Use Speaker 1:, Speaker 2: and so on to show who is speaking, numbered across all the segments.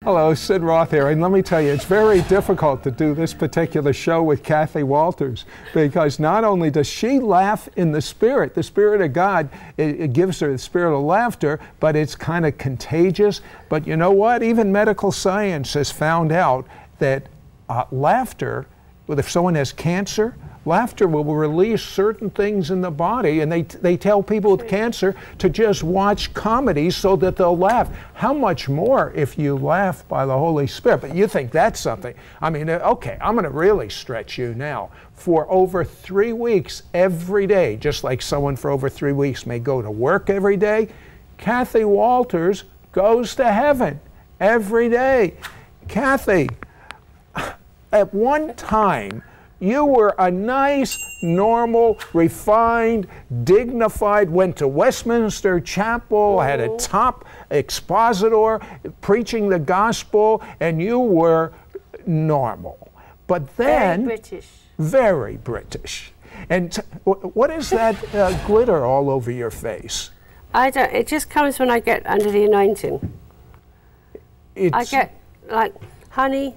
Speaker 1: Hello, Sid Roth here, and let me tell you, it's very difficult to do this particular show with Kathy Walters, because not only does she laugh in the Spirit of God, it gives her the spirit of laughter, but it's kind of contagious. But you know what? Even medical science has found out that laughter, if someone has cancer, laughter will release certain things in the body, and they tell people with cancer to just watch comedies so that they'll laugh. How much more if you laugh by the Holy Spirit? But you think that's something. I mean, okay, I'm going to really stretch you now. For over 3 weeks every day, just like someone for over 3 weeks may go to work every day, Kathy Walters goes to heaven every day. Kathy, at one time, you were a nice, normal, refined, dignified, went to Westminster Chapel, had a top expositor preaching the gospel, and you were normal. But then...
Speaker 2: Very British. Very British.
Speaker 1: And what is that glitter all over your face?
Speaker 2: I don't, it just comes when I get under the anointing. I get like honey.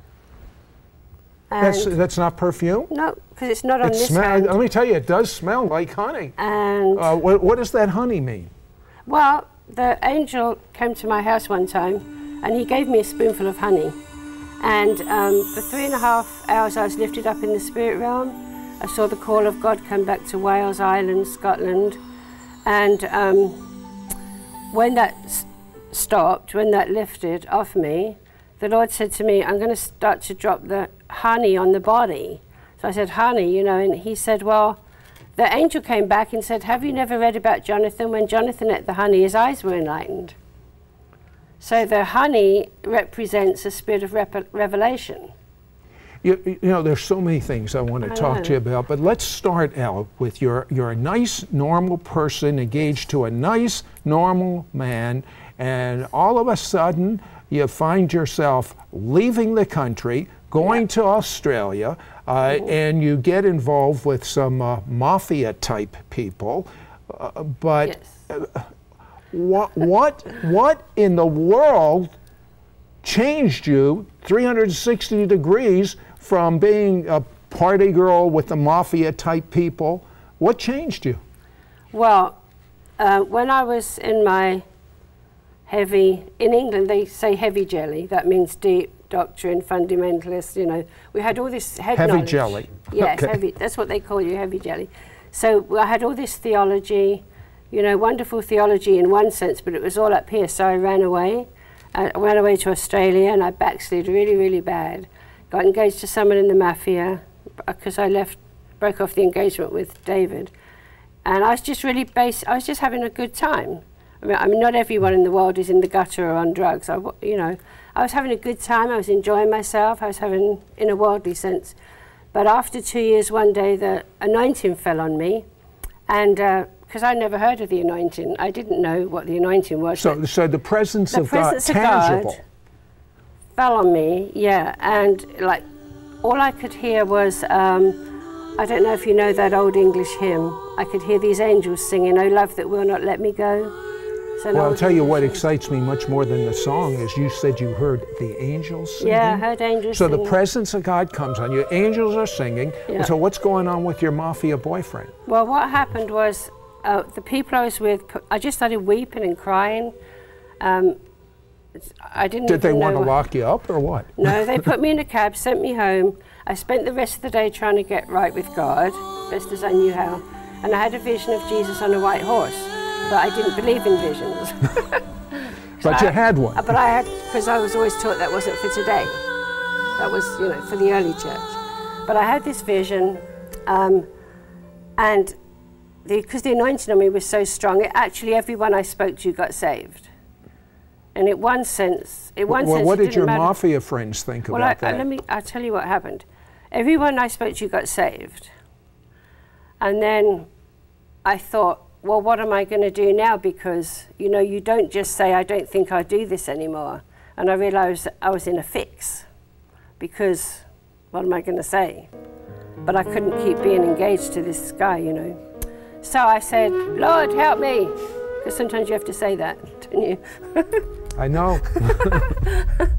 Speaker 1: That's not perfume?
Speaker 2: No, because it's not on this hand.
Speaker 1: Let me tell you, it does smell like honey.
Speaker 2: And
Speaker 1: what does that honey mean?
Speaker 2: Well, the angel came to my house one time, and he gave me a spoonful of honey. And for 3.5 hours, I was lifted up in the spirit realm. I saw the call of God come back to Wales, Ireland, Scotland. And when that stopped, when that lifted off me, the Lord said to me, I'm going to start to drop the honey on the body. So I said, honey, you know, and he said, well, the angel came back and said, have you never read about Jonathan? When Jonathan ate the honey, his eyes were enlightened. So the honey represents a spirit of revelation.
Speaker 1: You know, there's so many things I want to talk to you about, but let's start out with you're a nice, normal person engaged to a nice, normal man, and all of a sudden, you find yourself leaving the country, going to Australia, and you get involved with some mafia-type people. But what in the world changed you 360 degrees from being a party girl with the mafia-type people? What changed you?
Speaker 2: Well, when I was in my in England they say heavy jelly, that means deep doctrine, fundamentalist, you know. We had all this head knowledge.
Speaker 1: Heavy jelly.
Speaker 2: Yes,
Speaker 1: okay.
Speaker 2: Heavy, that's what they call you, heavy jelly. So I had all this theology, you know, wonderful theology in one sense, but it was all up here, so I ran away. I went away to Australia and I backslid really, really bad. Got engaged to someone in the mafia because I broke off the engagement with David. And I was just really I was just having a good time. I mean, not everyone in the world is in the gutter or on drugs. I was having a good time. I was enjoying myself. I was having, in a worldly sense. But after 2 years, one day, the anointing fell on me. And because I never heard of the anointing, I didn't know what the anointing was.
Speaker 1: So the presence of God, tangible,
Speaker 2: fell on me, yeah. And like, all I could hear was, I don't know if you know that old English hymn. I could hear these angels singing, "Oh, love that will not let me go."
Speaker 1: Well, I'll tell you what excites me much more than the song is you said you heard the angels singing.
Speaker 2: Yeah, I heard angels singing.
Speaker 1: So the presence of God comes on you. Angels are singing. Yeah. So what's going on with your mafia boyfriend?
Speaker 2: Well, what happened was the people I was with, I just started weeping and crying. I didn't
Speaker 1: Did they want to lock you up or what?
Speaker 2: No, they put me in a cab, sent me home. I spent the rest of the day trying to get right with God, best as I knew how. And I had a vision of Jesus on a white horse. But I didn't believe in visions.
Speaker 1: But you had one.
Speaker 2: But I had, because I was always taught that wasn't for today. That was, you know, for the early church. But I had this vision, and because the anointing on me was so strong, actually everyone I spoke to got saved. And in one sense,
Speaker 1: what did your mafia friends think about that?
Speaker 2: I'll tell you what happened. Everyone I spoke to got saved. And then I thought, well, what am I going to do now? Because, you know, you don't just say, I don't think I'll do this anymore. And I realized I was in a fix because what am I going to say? But I couldn't keep being engaged to this guy, you know. So I said, Lord, help me. Because sometimes you have to say that, don't you?
Speaker 1: I know.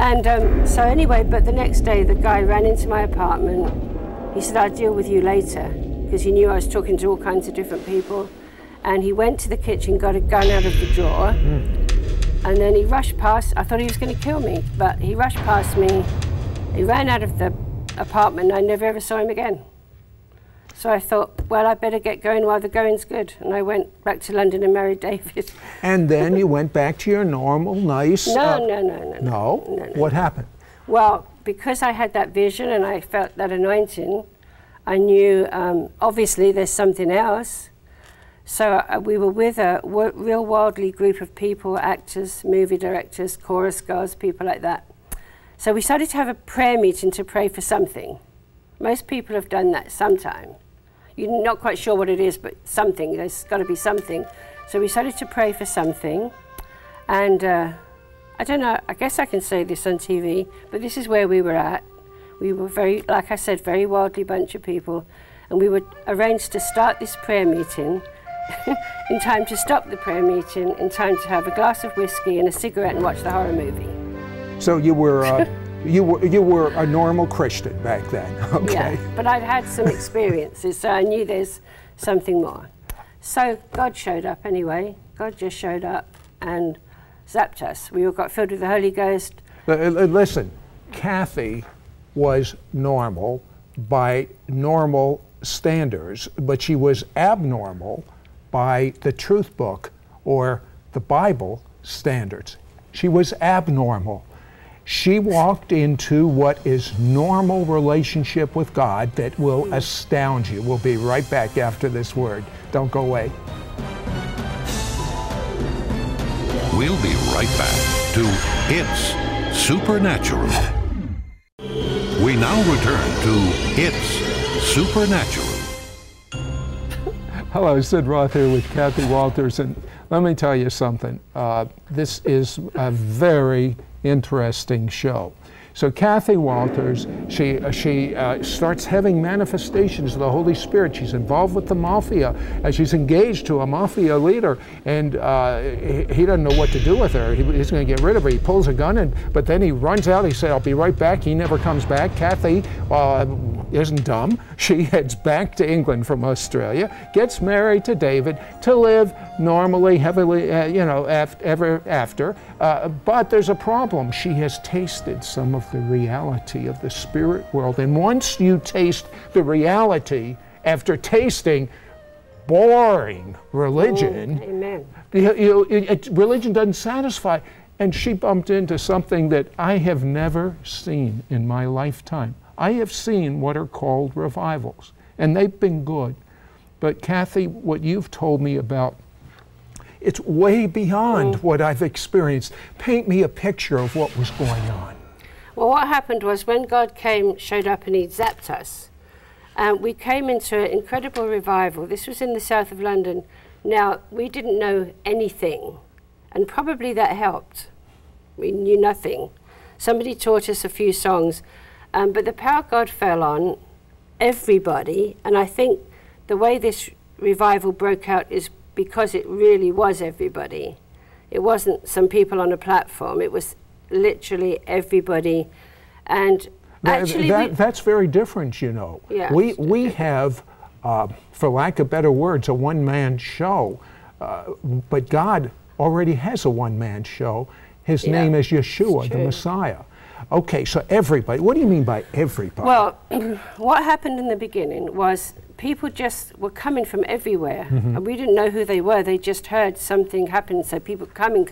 Speaker 2: And so anyway, but the next day the guy ran into my apartment. He said, "I'll deal with you later," because he knew I was talking to all kinds of different people. And he went to the kitchen, got a gun out of the drawer, and then he rushed past. I thought he was going to kill me, but he rushed past me. He ran out of the apartment, and I never ever saw him again. So I thought, well, I better get going while the going's good. And I went back to London and married David.
Speaker 1: And then you went back to your normal, nice...
Speaker 2: No.
Speaker 1: No? What happened?
Speaker 2: Well, because I had that vision and I felt that anointing, I knew, obviously, there's something else. So we were with a real worldly group of people, actors, movie directors, chorus girls, people like that. So we started to have a prayer meeting to pray for something. Most people have done that sometime. You're not quite sure what it is, but something, there's got to be something. So we started to pray for something. And I don't know, I guess I can say this on TV, but this is where we were at. We were very, like I said, very worldly bunch of people. And we were arranged to start this prayer meeting in time to stop the prayer meeting, in time to have a glass of whiskey and a cigarette and watch the horror movie.
Speaker 1: So you were you were a normal Christian back then, okay?
Speaker 2: Yeah, but I'd had some experiences, so I knew there's something more. So God showed up anyway. God just showed up and zapped us. We all got filled with the Holy Ghost.
Speaker 1: Listen, Kathy was normal by normal standards, but she was abnormal by the truth book or the Bible standards. She was abnormal. She walked into what is normal relationship with God that will astound you. We'll be right back after this word. Don't go away.
Speaker 3: We'll be right back to It's Supernatural. We now return to It's Supernatural.
Speaker 1: Hello, Sid Roth here with Kathy Walters, and let me tell you something. This is a very interesting show. So Kathy Walters, she starts having manifestations of the Holy Spirit. She's involved with the mafia, and she's engaged to a mafia leader, and he doesn't know what to do with her. He's going to get rid of her. He pulls a gun, but then he runs out. He said, "I'll be right back." He never comes back. Kathy isn't dumb. She heads back to England from Australia, gets married to David to live normally, heavily, ever after. But there's a problem. She has tasted some of the reality of the spirit world. And once you taste the reality, after tasting boring religion,
Speaker 2: Amen.
Speaker 1: Religion doesn't satisfy. And she bumped into something that I have never seen in my lifetime. I have seen what are called revivals, and they've been good. But Kathy, what you've told me about, it's way beyond what I've experienced. Paint me a picture of what was going on.
Speaker 2: Well, what happened was when God showed up and he zapped us, we came into an incredible revival. This was in the south of London. Now, we didn't know anything, and probably that helped. We knew nothing. Somebody taught us a few songs, but the power of God fell on everybody, and I think the way this revival broke out is because it really was everybody. It wasn't some people on a platform. It was literally everybody. And actually
Speaker 1: that's very different, you know.
Speaker 2: Yeah,
Speaker 1: we have, for lack of better words, a one-man show, but God already has a one-man show. His name is Yeshua, the Messiah. Okay, so everybody. What do you mean by everybody?
Speaker 2: Well, what happened in the beginning was people just were coming from everywhere, and we didn't know who they were. They just heard something happen, so people coming.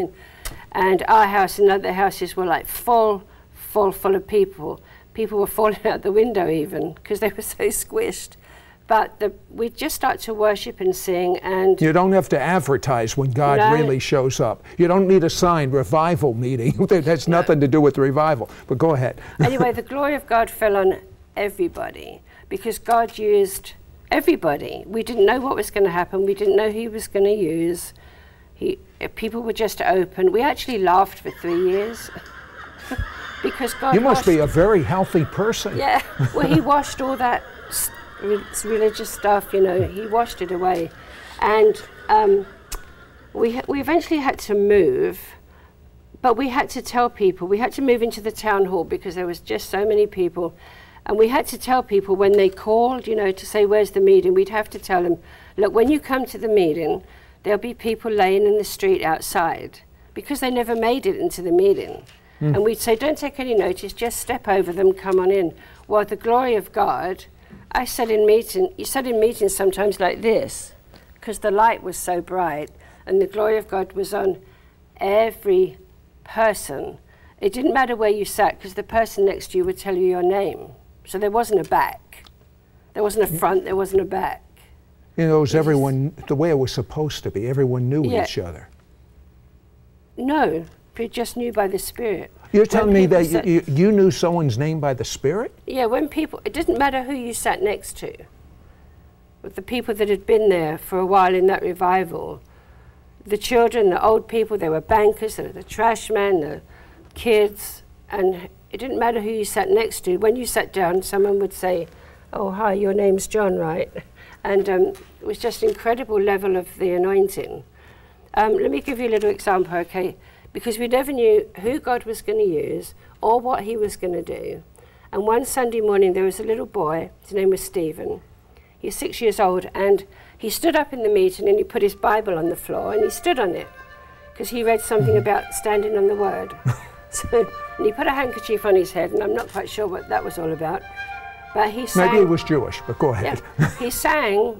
Speaker 2: And our house and other houses were like full of people. People were falling out the window even, because they were so squished. But we just start to worship and sing, and
Speaker 1: you don't have to advertise when God really shows up. You don't need a sign, revival meeting. That has nothing to do with revival. But go ahead.
Speaker 2: Anyway, the glory of God fell on everybody because God used everybody. We didn't know what was going to happen. We didn't know who he was going to use. People were just open. We actually laughed for 3 years because God.
Speaker 1: You must be a very healthy person.
Speaker 2: Yeah. Well, he washed all that religious stuff, you know, he washed it away. And we eventually had to move But we had to tell people, we had to move into the town hall because there was just so many people. And we had to tell people when they called, to say, where's the meeting? We'd have to tell them, look, when you come to the meeting, there'll be people laying in the street outside because they never made it into the meeting. And we'd say, don't take any notice, just step over them, come on in. Well, the glory of God, you sat in meetings sometimes like this because the light was so bright and the glory of God was on every person. It didn't matter where you sat because the person next to you would tell you your name. So there wasn't a back. There wasn't a front, there wasn't a back.
Speaker 1: It was everyone, the way it was supposed to be. Everyone knew each other.
Speaker 2: No, we just knew by the Spirit.
Speaker 1: You're telling me that you knew someone's name by the Spirit?
Speaker 2: Yeah, it didn't matter who you sat next to. With the people that had been there for a while in that revival, the children, the old people, there were bankers, there were the trash men, the kids, and it didn't matter who you sat next to. When you sat down, someone would say, oh, hi, your name's John, right? And it was just an incredible level of the anointing. Let me give you a little example, okay? Because we never knew who God was going to use or what he was going to do. And one Sunday morning, there was a little boy, his name was Stephen. He's 6 years old, and he stood up in the meeting and he put his Bible on the floor and he stood on it because he read something about standing on the word. And he put a handkerchief on his head, and I'm not quite sure what that was all about. But he sang.
Speaker 1: Maybe he was Jewish, but go ahead.
Speaker 2: Yeah, he sang,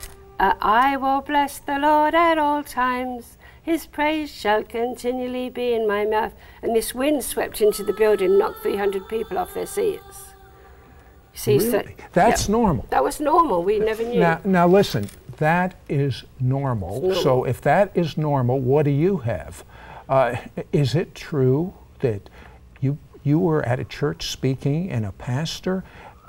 Speaker 2: I will bless the Lord at all times. His praise shall continually be in my mouth. And this wind swept into the building, knocked 300 people off their seats. See,
Speaker 1: really?
Speaker 2: so,
Speaker 1: That's normal.
Speaker 2: That was normal. We never knew.
Speaker 1: Now listen, that is normal. So if that is normal, what do you have? Is it true that you were at a church speaking and a pastor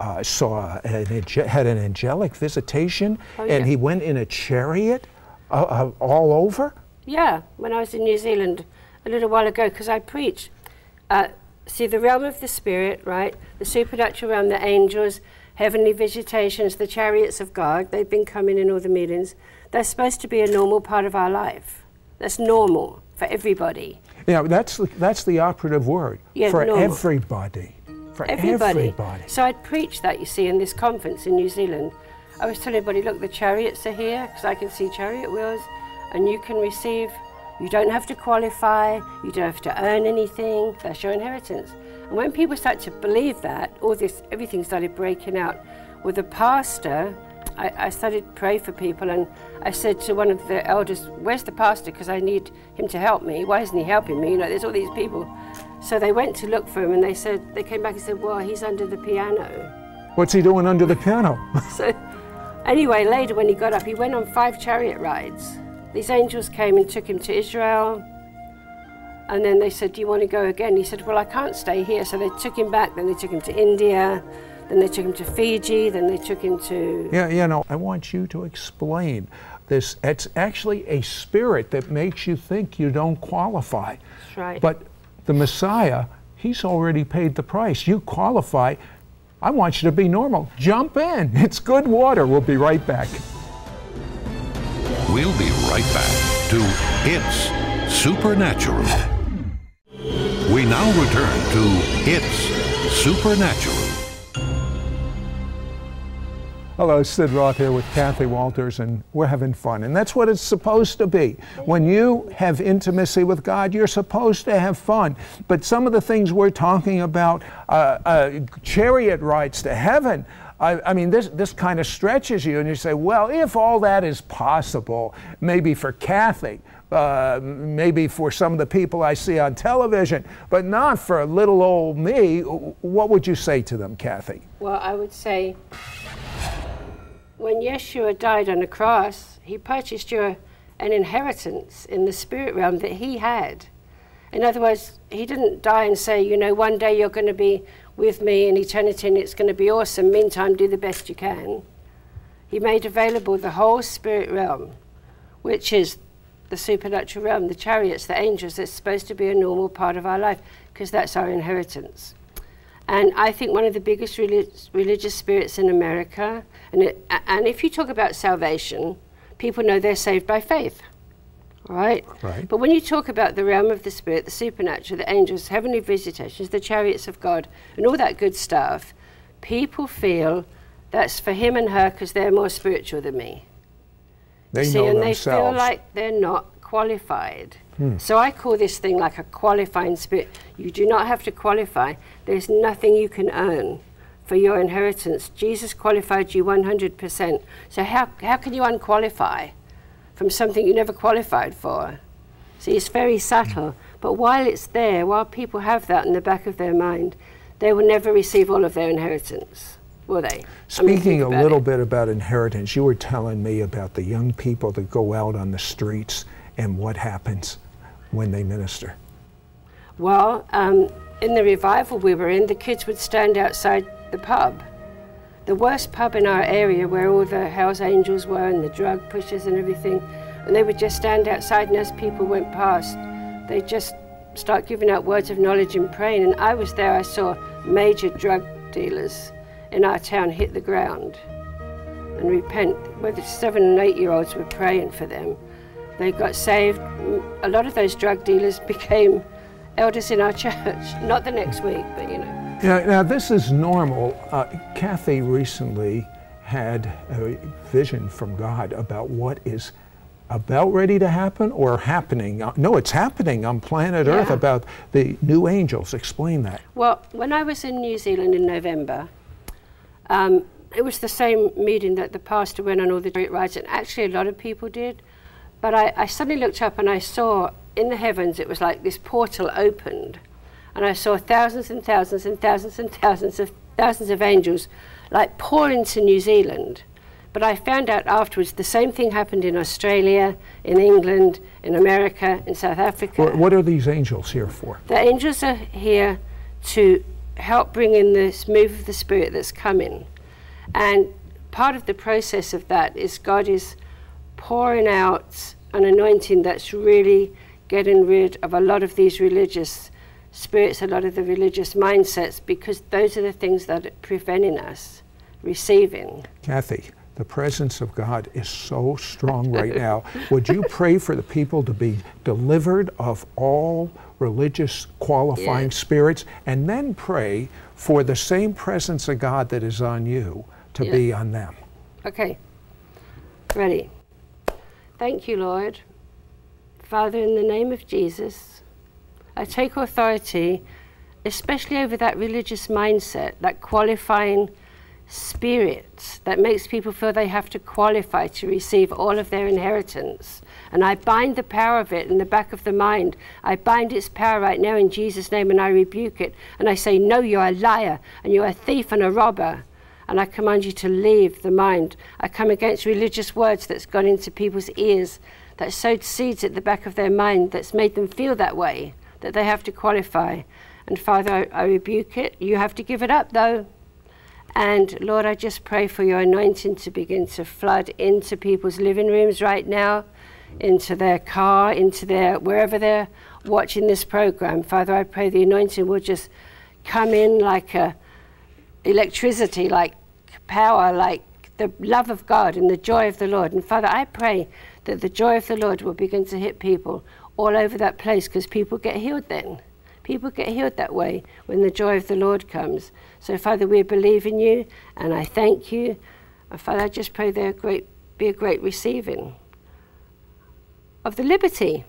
Speaker 1: had an angelic visitation and he went in a chariot all over?
Speaker 2: Yeah, when I was in New Zealand a little while ago, because I preached. See, the realm of the Spirit, right? The supernatural realm, the angels, heavenly visitations, the chariots of God, they've been coming in all the meetings. They're supposed to be a normal part of our life. That's normal for everybody.
Speaker 1: Yeah, that's the operative word.
Speaker 2: Yeah,
Speaker 1: for
Speaker 2: normal.
Speaker 1: Everybody. For everybody.
Speaker 2: So I'd preached that, you see, in this conference in New Zealand. I was telling everybody, look, the chariots are here, because I can see chariot wheels, and you can receive. You don't have to qualify, you don't have to earn anything, that's your inheritance. And when people start to believe that, everything started breaking out. With the pastor, I started to pray for people, and I said to one of the elders, where's the pastor, because I need him to help me. Why isn't he helping me? There's all these people. So they went to look for him, and they came back and said, well, he's under the piano.
Speaker 1: What's he doing under the piano?
Speaker 2: So anyway, later when he got up, he went on 5 chariot rides. These angels came and took him to Israel, and then they said, do you want to go again? He said, well, I can't stay here. So they took him back, then they took him to India, then they took him to Fiji, then they took him to...
Speaker 1: Yeah, I want you to explain this. It's actually a spirit that makes you think you don't qualify.
Speaker 2: That's right.
Speaker 1: But the Messiah, he's already paid the price. You qualify. I want you to be normal. Jump in. It's good water. We'll be right back.
Speaker 3: We'll be right back to It's Supernatural. We now return to It's Supernatural.
Speaker 1: Hello, Sid Roth here with Kathy Walters, and we're having fun. And that's what it's supposed to be. When you have intimacy with God, you're supposed to have fun. But some of the things we're talking about, chariot rides to heaven, I mean, this kind of stretches you, and you say, well, if all that is possible, maybe for Kathy, maybe for some of the people I see on television, but not for little old me, what would you say to them, Kathy?
Speaker 2: Well, I would say, when Yeshua died on the cross, he purchased you an inheritance in the spirit realm that he had. In other words, he didn't die and say, one day you're going to be with me in eternity and it's going to be awesome. Meantime, do the best you can. He made available the whole spirit realm, which is the supernatural realm, the chariots, the angels. That's supposed to be a normal part of our life because that's our inheritance. And I think one of the biggest religious spirits in America, and if you talk about salvation, people know they're saved by faith, Right?
Speaker 1: Right.
Speaker 2: But when you talk about the realm of the spirit, the supernatural, the angels, heavenly visitations, the chariots of God, and all that good stuff, people feel that's for him and her because they're more spiritual than me.
Speaker 1: They
Speaker 2: See,
Speaker 1: know
Speaker 2: and
Speaker 1: themselves.
Speaker 2: they feel like they're not qualified. So I call this thing like a qualifying spirit. You do not have to qualify. There's nothing you can earn for your inheritance. Jesus qualified you 100%. So how can you unqualify from something you never qualified for? See, it's very subtle. But while it's there, while people have that in the back of their mind, they will never receive all of their inheritance, will they?
Speaker 1: Speaking a little bit about inheritance, you were telling me about the young people that go out on the streets and what happens when they minister.
Speaker 2: Well, in the revival we were in, the kids would stand outside the pub. The worst pub in our area where all the Hells Angels were and the drug pushers and everything. And they would just stand outside, and as people went past, they'd just start giving out words of knowledge and praying. And I was there, I saw major drug dealers in our town hit the ground and repent. Whether 7 and 8 year olds were praying for them. They got saved. A lot of those drug dealers became elders in our church. Not the next week, but you know.
Speaker 1: Yeah, now this is normal. Kathy recently had a vision from God about what is about ready to happen or happening. No, it's happening on planet Earth about the new angels. Explain that.
Speaker 2: Well, when I was in New Zealand in November, it was the same meeting that the pastor went on all the rides, and actually a lot of people did. But I suddenly looked up and I saw in the heavens, it was like this portal opened. And I saw thousands and thousands and thousands and thousands of angels like pour into New Zealand. But I found out afterwards the same thing happened in Australia, in England, in America, in South Africa.
Speaker 1: What are these angels here for?
Speaker 2: The angels are here to help bring in this move of the Spirit that's coming. And part of the process of that is God is pouring out an anointing that's really getting rid of a lot of these religious spirits, a lot of the religious mindsets, because those are the things that are preventing us receiving.
Speaker 1: Kathy, the presence of God is so strong right now. Would you pray for the people to be delivered of all religious qualifying spirits, and then pray for the same presence of God that is on you to be on them?
Speaker 2: Okay. Ready? Thank you, Lord. Father, in the name of Jesus, I take authority, especially over that religious mindset, that qualifying spirit that makes people feel they have to qualify to receive all of their inheritance. And I bind the power of it in the back of the mind. I bind its power right now in Jesus' name, and I rebuke it. And I say, no, you're a liar, and you're a thief and a robber. And I command you to leave the mind. I come against religious words that's gone into people's ears, that sowed seeds at the back of their mind, that's made them feel that way, that they have to qualify. And Father, I rebuke it. You have to give it up, though. And Lord, I just pray for your anointing to begin to flood into people's living rooms right now, into their car, into their, wherever they're watching this program. Father, I pray the anointing will just come in like electricity, like power, like the love of God and the joy of the Lord. And Father, I pray that the joy of the Lord will begin to hit people all over that place, because people get healed then. People get healed that way when the joy of the Lord comes. So Father, we believe in you, and I thank you. And Father, I just pray there be a great receiving of the liberty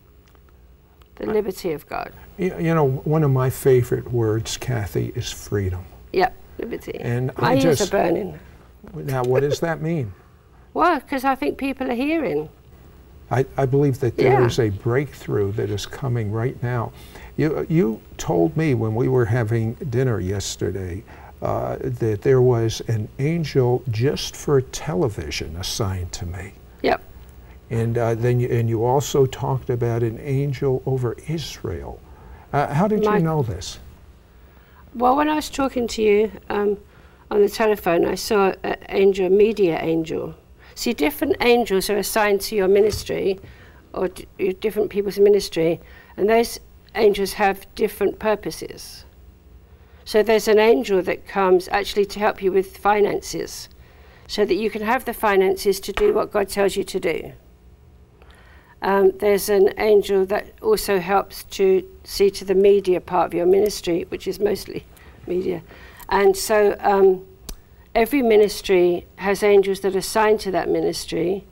Speaker 2: of God.
Speaker 1: You know, one of my favorite words, Kathy, is freedom.
Speaker 2: Yep, liberty.
Speaker 1: And
Speaker 2: my ears are burning.
Speaker 1: Now, what does that mean?
Speaker 2: Well, because I think people are hearing.
Speaker 1: I believe that there is a breakthrough that is coming right now. You told me when we were having dinner yesterday that there was an angel just for television assigned to me.
Speaker 2: Yep.
Speaker 1: And then you also talked about an angel over Israel. How did you know this?
Speaker 2: Well, when I was talking to you on the telephone, I saw an angel, a media angel. See, different angels are assigned to your ministry, or different people's ministry, and those angels have different purposes. So there's an angel that comes actually to help you with finances, so that you can have the finances to do what God tells you to do. There's an angel that also helps to see to the media part of your ministry, which is mostly media. And so every ministry has angels that are assigned to that ministry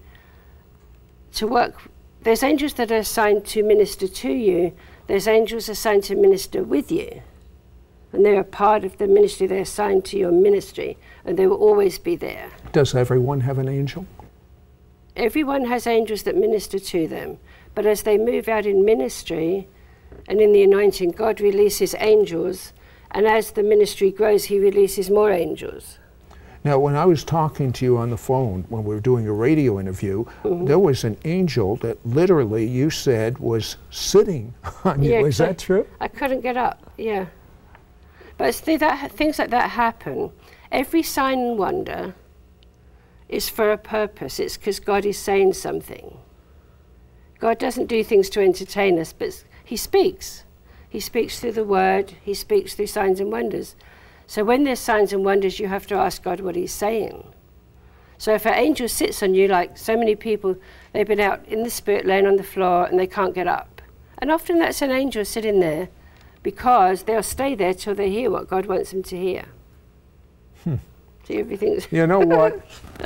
Speaker 2: to work. There's angels that are assigned to minister to you. There's angels assigned to minister with you. And they're a part of the ministry. They're assigned to your ministry, and they will always be there.
Speaker 1: Does everyone have an angel?
Speaker 2: Everyone has angels that minister to them. But as they move out in ministry and in the anointing, God releases angels. And as the ministry grows, he releases more angels.
Speaker 1: Now, when I was talking to you on the phone, when we were doing a radio interview, there was an angel that literally you said was sitting on you. Is that true?
Speaker 2: I couldn't get up, yeah. But things like that happen. Every sign and wonder is for a purpose. It's because God is saying something. God doesn't do things to entertain us, but he speaks. He speaks through the word. He speaks through signs and wonders. So when there's signs and wonders, you have to ask God what he's saying. So if an angel sits on you, like so many people, they've been out in the spirit laying on the floor and they can't get up. And often that's an angel sitting there because they'll stay there till they hear what God wants them to hear. See, everything's...
Speaker 1: You know what?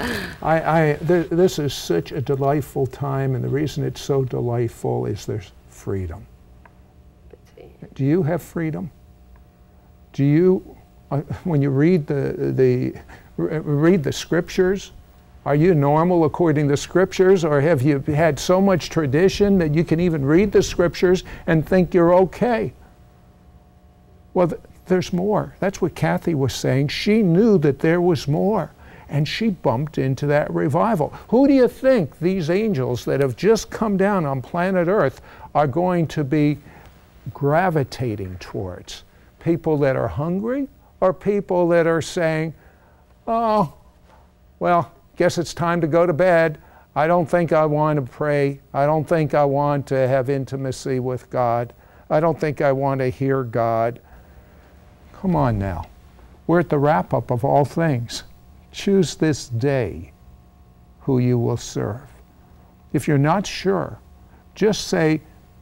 Speaker 1: This is such a delightful time, and the reason it's so delightful is there's freedom. Do you have freedom? Do you, when you read the scriptures, are you normal according to scriptures, or have you had so much tradition that you can even read the scriptures and think you're okay? Well, there's more. That's what Kathy was saying. She knew that there was more, and she bumped into that revival. Who do you think these angels that have just come down on planet Earth are going to be gravitating towards? People that are hungry, or people that are saying, oh, well, guess it's time to go to bed. I don't think I want to pray. I don't think I want to have intimacy with God. I don't think I want to hear God. Come on now. We're at the wrap-up of all things. Choose this day who you will serve. If you're not sure, just say,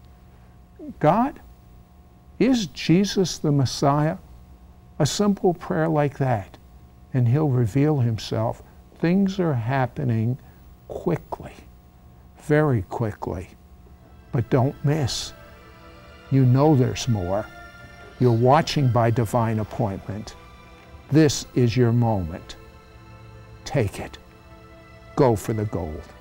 Speaker 1: God, is Jesus the Messiah? A simple prayer like that, and he'll reveal himself. Things are happening quickly, very quickly, but don't miss. You know there's more. You're watching by divine appointment. This is your moment. Take it. Go for the gold.